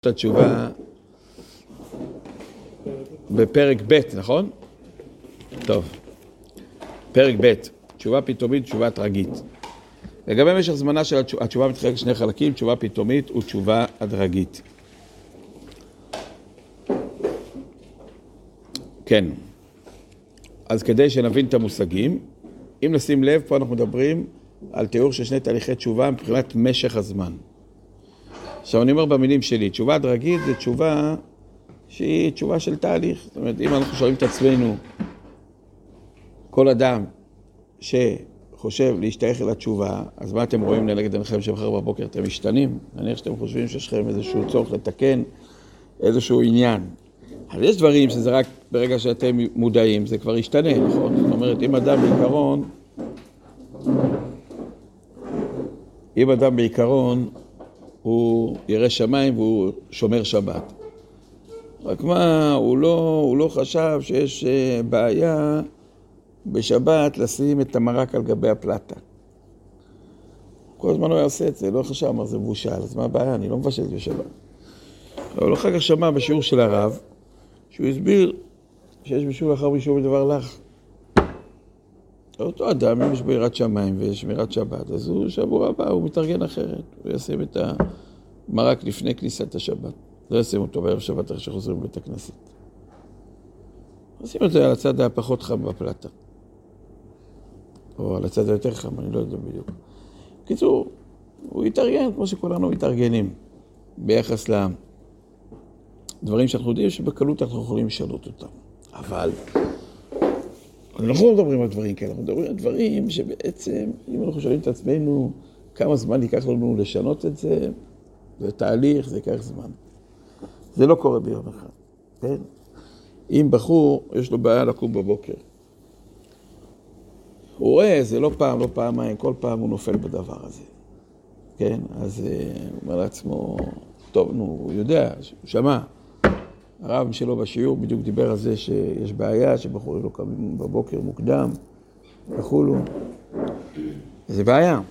התשובה בפרק ב', נכון? טוב, פרק ב', תשובה פתאומית, תשובה הדרגית. לגבי משך זמנה של התשובה מתחלק שני חלקים, תשובה פתאומית ותשובה הדרגית. כן, אז כדי שנבין את המושגים, אם נשים לב, פה אנחנו מדברים על תיאור של שני תהליכי תשובה מבחינת משך הזמן. עכשיו אני אומר במילים שלי, תשובה הדרגית זה תשובה שהיא תשובה של תהליך. זאת אומרת, אם אנחנו שואלים את עצמנו, כל אדם שחושב להשתייך אל התשובה, אז מה אתם רואים לנגד עיניכם שמחר בבוקר אתם משתנים? נניח שאתם חושבים שיש לכם איזשהו צורך לתקן איזשהו עניין. אז יש דברים שזה רק ברגע שאתם מודעים, זה כבר ישתנה, נכון? זאת אומרת, אם אדם בעיקרון הוא ירא שמיים והוא שומר שבת. רק מה, הוא לא חשב שיש בעיה בשבת לשים את המרק על גבי הפלטה. כל הזמן הוא יעשה את זה, לא חשב, אמר זה מבושל, אז מה הבעיה? אני לא מבשל את זה בשבת. אבל אחר כך שמע בשיעור של הרב, שהוא הסביר שיש בשיעור אחר בשיעור בדבר לך. אותו אדם, אם יש בו יראת שמיים ויש שמירת שבת, אז הוא שבוע הבא, הוא מתארגן אחרת. הוא ישים את המרק לפני כניסת השבת. לא ישים אותו בערב שבת אחרי שחוזרים בבית הכנסת. ישים את זה על הצד הפחות חם בפלטה. או על הצד היותר חם, אני לא יודע בדיוק. בקיצור, הוא יתארגן כמו שכולנו מתארגנים. ביחס לדברים שאנחנו יודעים שבקלות אנחנו יכולים לשנות אותם. אבל אנחנו לא מדברים על דברים כאלה, אנחנו מדברים על דברים שבעצם, אם אנחנו שואלים את עצמנו כמה זמן ייקח לנו לשנות את זה, זה תהליך, זה ייקח זמן. זה לא קורה ביום אחד, כן? אם בחור, יש לו בעיה לקום בבוקר. הוא רואה, זה לא פעם, לא פעמיים, כל פעם הוא נופל בדבר הזה. כן? אז הוא אומר לעצמו, טוב, נו, הוא יודע, הוא שמע. הרב שלו בשיעור בדיוק דיבר על זה שיש בעיה, שבחורים לא קמים בבוקר מוקדם, וכולו. זה בעיה.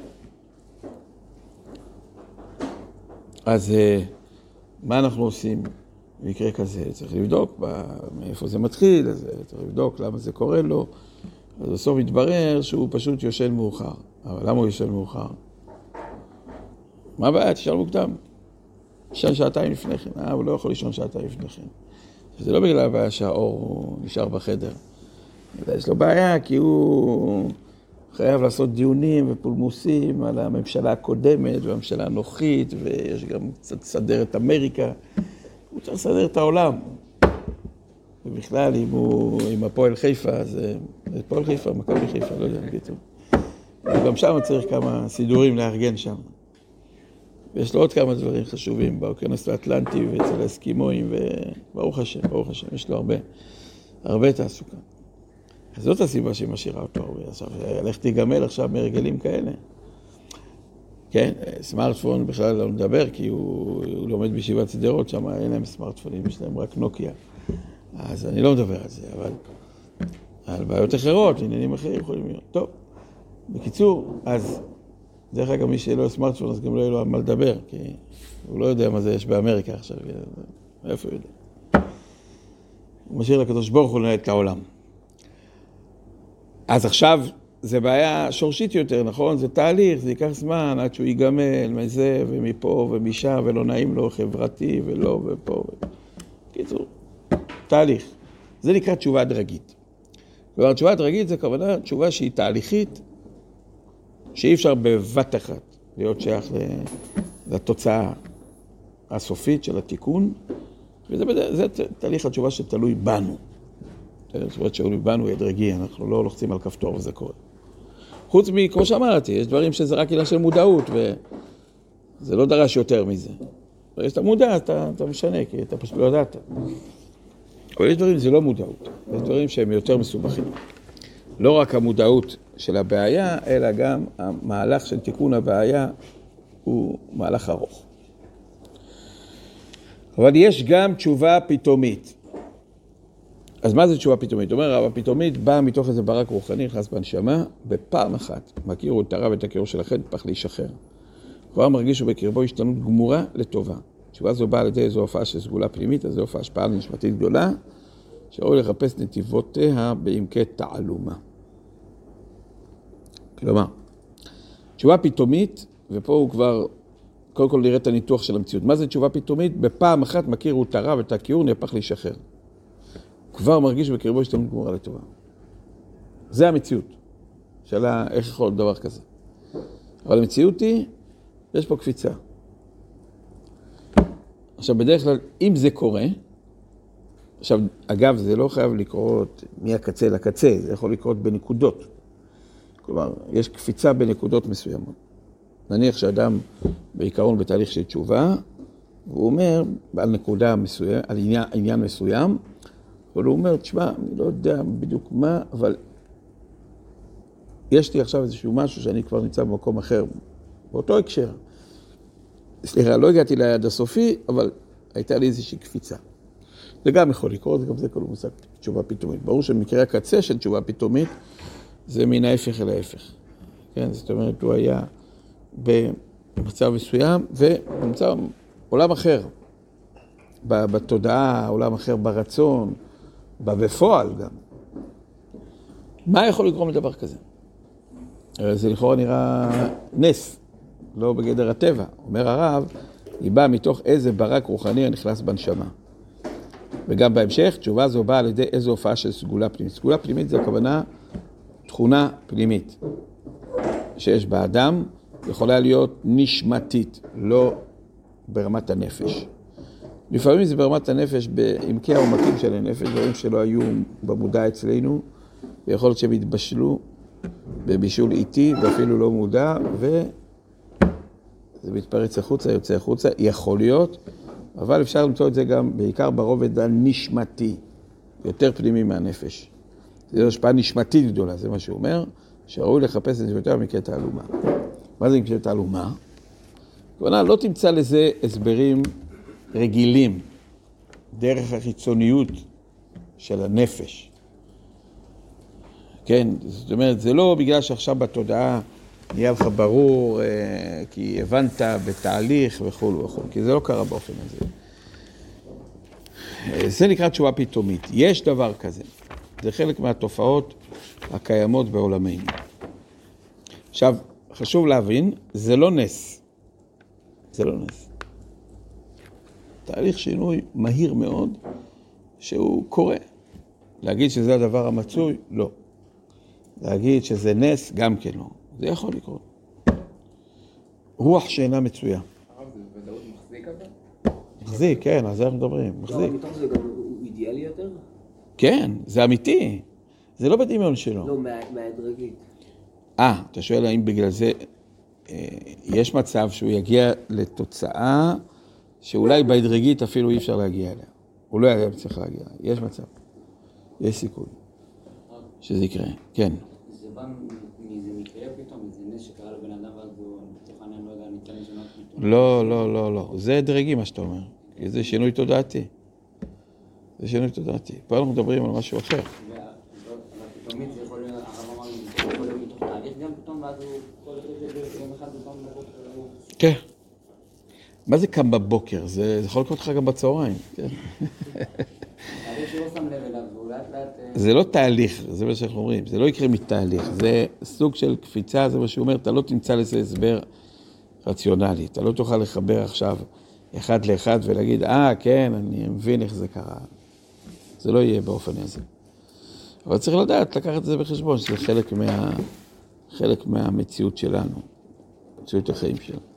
אז מה אנחנו עושים במקרה כזה? צריך לבדוק מאיפה זה מתחיל, אז צריך לבדוק למה זה קורה לו. אז בסוף מתברר שהוא פשוט יושן מאוחר. אבל למה הוא יושן מאוחר? מה הבעיה? תשאל מוקדם. ישן שעתיים לפני כן. הוא לא יכול לישון שעתיים לפני כן. זה לא בגלל הבעיה שהאור נשאר בחדר. יש לו בעיה כי הוא חייב לעשות דיונים ופולמוסים על הממשלה הקודמת והממשלה הנוכחית, ויש גם קצת לסדר את אמריקה. הוא צריך לסדר את העולם. ובכלל, אם הפועל חיפה, אז פועל חיפה, מכבי חיפה, לא יודע, נגיד. וגם שם צריך כמה סידורים לארגן שם. ויש לו עוד כמה דברים חשובים באוקיינוס האטלנטי ואצל האסקימואים, וברוך השם, יש לו הרבה תעסוקה. אז זאת הסיבה שהיא משאירה אותו הרבה. עכשיו, הלכתי להיגמל עכשיו מרגלים כאלה. כן, סמארטפון בכלל לא מדבר, כי הוא לומד בישיבת סדרות, שם אין להם סמארטפונים, יש להם רק נוקיה. אז אני לא מדבר על זה, אבל על בעיות אחרות, עניינים אחרים יכולים להיות. טוב, בקיצור, אז דרך אגב, מי שלא סמארטפון, אז גם לא יהיה לו מה לדבר, כי הוא לא יודע מה זה יש באמריקה עכשיו. איפה הוא יודע? הוא משאיר לקדוש ברוך הוא לנהל את העולם. אז עכשיו, זה בעיה שורשית יותר, נכון? זה תהליך, זה ייקח זמן עד שהוא ייגמל מזה ומפה ומשם, ולא נעים לו חברתי ולא ופה. קיצור, תהליך. זה נקרא תשובה הדרגית. כלומר, תשובה הדרגית זה כוונה תשובה שהיא תהליכית, שאי אפשר בבת אחת להיות שייך לתוצאה הסופית של התיקון, וזה תהליך התשובה שתלוי בנו. התשובה שתלוי בנו היא הדרגי, אנחנו לא לוחצים על כפתור וזה קורה. חוץ כמו שאמרתי, יש דברים שזה רק עניין של מודעות, וזה לא דרש יותר מזה. כשאתה מודע, אתה משנה, כי אתה פשוט לא ידעת. אבל יש דברים, זה לא מודעות. יש דברים שהם יותר מסובכים. לא רק המודעות של הבעיה, אלא גם המהלך של תיקון הבעיה הוא מהלך ארוך. אבל יש גם תשובה פתאומית. אז מה זה תשובה פתאומית? אומר, הרב הפתאומית באה מתוך איזה ברק רוחני, נכנס בנשמה, בפעם אחת. מכירו את הרב ואת הקירור של החטא, פח להישחרר. כבר מרגיש שבקרבו השתנות גמורה לטובה. תשובה זו באה על ידי איזו הופעה של סגולה פנימית, אז זו הופעה השפעה נשמתית גדולה, שראוי לחפש נתיבותיה בעמקי תעלומה. כלומר, תשובה פתאומית, ופה הוא כבר, קודם כל נראה את הניתוח של המציאות. מה זה תשובה פתאומית? בפעם אחת מכיר הוא את הרע ואת הכיעור, נהפך להישחרר. כבר מרגיש בקרבו השתלמות גמורה לטובה. זה המציאות. שאלה, איך יכול להיות דבר כזה? אבל המציאות היא, יש פה קפיצה. עכשיו, בדרך כלל, אם זה קורה, עכשיו, אגב, זה לא חייב לקרות מהקצה לקצה, זה יכול לקרות בנקודות. כלומר, יש קפיצה בנקודות מסוימות. נניח שאדם בעיקרון בתהליך של תשובה, והוא אומר, על נקודה מסוים, על עניין מסוים, אבל הוא אומר, תשמע, אני לא יודע בדיוק מה, אבל יש לי עכשיו איזשהו משהו שאני כבר נמצא במקום אחר, באותו הקשר. סליחה, לא הגעתי ליד הסופי, אבל הייתה לי איזושהי קפיצה. זה גם יכול לקרות, גם זה כל מושג תשובה פתאומית. ברור שמקרה הקצה של תשובה פתאומית, זה מן ההפך אל ההפך. כן, זאת אומרת, הוא היה במצב מסוים, ונמצא עולם אחר, בתודעה, עולם אחר ברצון, בפועל גם. מה יכול לגרום לדבר כזה? זה לכאורה נראה נס, לא בגדר הטבע. אומר הרב, היא באה מתוך איזה ברק רוחני הנכנס בנשמה. וגם בהמשך, תשובה זו באה על ידי איזו הופעה של סגולה פנימית. סגולה פנימית זה הכוונה תכונה פנימית שיש באדם, יכולה להיות נשמתית, לא ברמת הנפש. לפעמים זה ברמת הנפש, בעמקי העומקים של הנפש, דברים שלא היו במודע אצלנו, ויכול להיות שהם התבשלו בבישול איטי, ואפילו לא מודע, וזה מתפרץ החוצה, יוצא החוצה, יכול להיות, אבל אפשר למצוא את זה גם בעיקר ברובד הנשמתי, יותר פנימי מהנפש. זו השפעה נשמתית גדולה, זה מה שהוא אומר, שראוי לחפש את זה יותר מקטע תעלומה. מה זה מקטע תעלומה? כלומר, לא תמצא לזה הסברים רגילים, דרך החיצוניות של הנפש. כן, זאת אומרת, זה לא בגלל שעכשיו בתודעה נהיה לך ברור, כי הבנת בתהליך וכו' וכו', כי זה לא קרה באופן הזה. זה נקרא תשובה פתאומית. יש דבר כזה. זה חלק מהתופעות הקיימות בעולמנו. עכשיו, חשוב להבין, זה לא נס. זה לא נס. תהליך שינוי מהיר מאוד, שהוא קורה. להגיד שזה הדבר המצוי, לא. להגיד שזה נס, גם כן לא. זה יכול לקרות. רוח שאינה מצויה. הרב, זה בוודאות מחזיק אבל? מחזיק, כן, על זה אנחנו מדברים. מחזיק. מתוך זה גם הוא אידיאלי יותר? כן, זה אמיתי. זה לא בדמיון שלו. לא, מהדרגית. אתה שואל האם בגלל זה יש מצב שהוא יגיע לתוצאה שאולי בהדרגית אפילו אי אפשר להגיע אליה. הוא לא היה צריך להגיע. יש מצב. יש סיכוי שזה יקרה. כן. זה בא מאיזה מקרה פתאום, איזה נס שקרה לבן אדם ואז הוא מתוכן, אני לא יודע, ניתן לשנות פתאום. לא. זה דרגי מה שאתה אומר. כי זה שינוי תודעתי. זה שינוי תודעתי. פה אנחנו מדברים על משהו אחר. אבל פתאומית זה יכול להיות, הרב אמר, זה יכול להיות מתוך תהליך גם פתאום, ואז הוא יכול להיות יום אחד פתאום בבוקר. כן. מה זה קם בבוקר? זה יכול לקרות לך גם בצהריים. כן. תהליך שהוא לא שם לב אליו, והוא לאט לאט... זה לא תהליך, זה מה שאנחנו אומרים. זה לא יקרה מתהליך. זה סוג של קפיצה, זה מה שהוא אומר, אתה לא תמצא לזה הסבר רציונלי. אתה לא תוכל לחבר עכשיו אחד לאחד ולהגיד, כן, אני מבין איך זה קרה. זה לא יהיה באופן הזה. אבל צריך לדעת, לקחת את זה בחשבון, שזה חלק מהמציאות שלנו, מציאות החיים שלנו.